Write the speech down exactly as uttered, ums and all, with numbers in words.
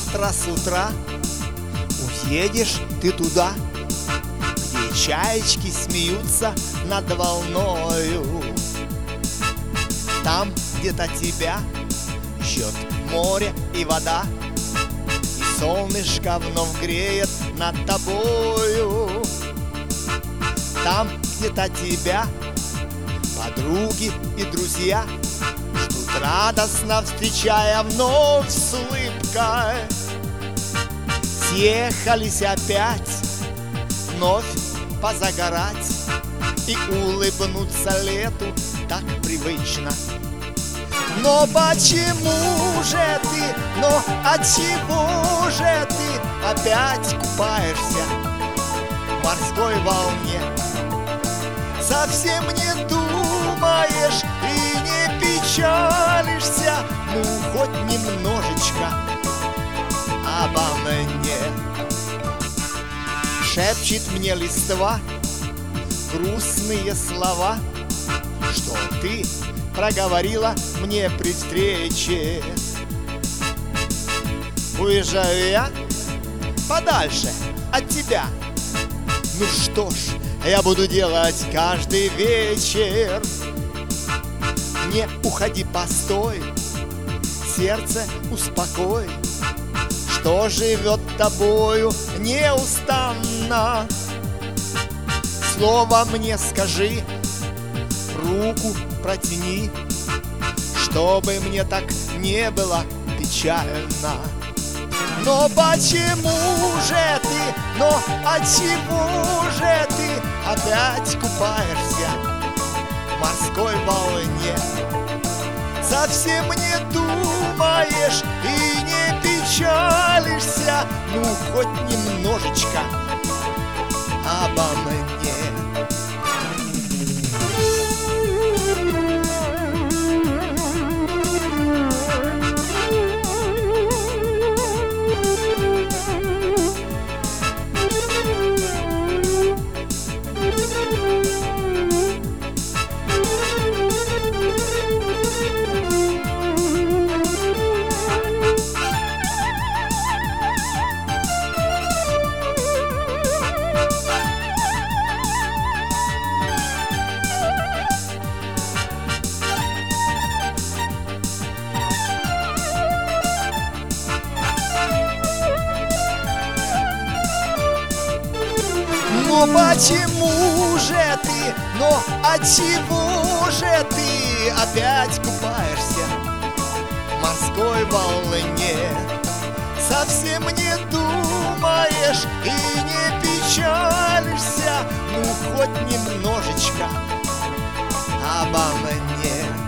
завтра с утра уедешь ты туда, где чаечки смеются над волною. Там где-то тебя ждет море и вода, и солнышко вновь греет над тобою. Там где-то тебя подруги и друзья ждут радостно, встречая вновь с улыбкой. Съехались опять вновь позагорать и улыбнуться лету так привычно. Но почему же ты, но отчего же ты опять купаешься в морской волне? Совсем не думаешь и не печалишься, ну хоть немножечко обо мне. Шепчет мне листва грустные слова, что ты проговорила мне при встрече. Уезжаю я подальше от тебя. Ну что ж, я буду делать каждый вечер. Не уходи, постой, сердце успокой, что живет тобою неустанно. Слово мне скажи, руку протяни, чтобы мне так не было печально. Но почему же ты, но отчего же ты опять купаешься в морской волне? Совсем не думаешь и не печалишься, ну хоть немножечко обо мне. Но почему же ты, но отчего же ты опять купаешься в морской волне? Совсем не думаешь и не печалишься, ну хоть немножечко обо мне.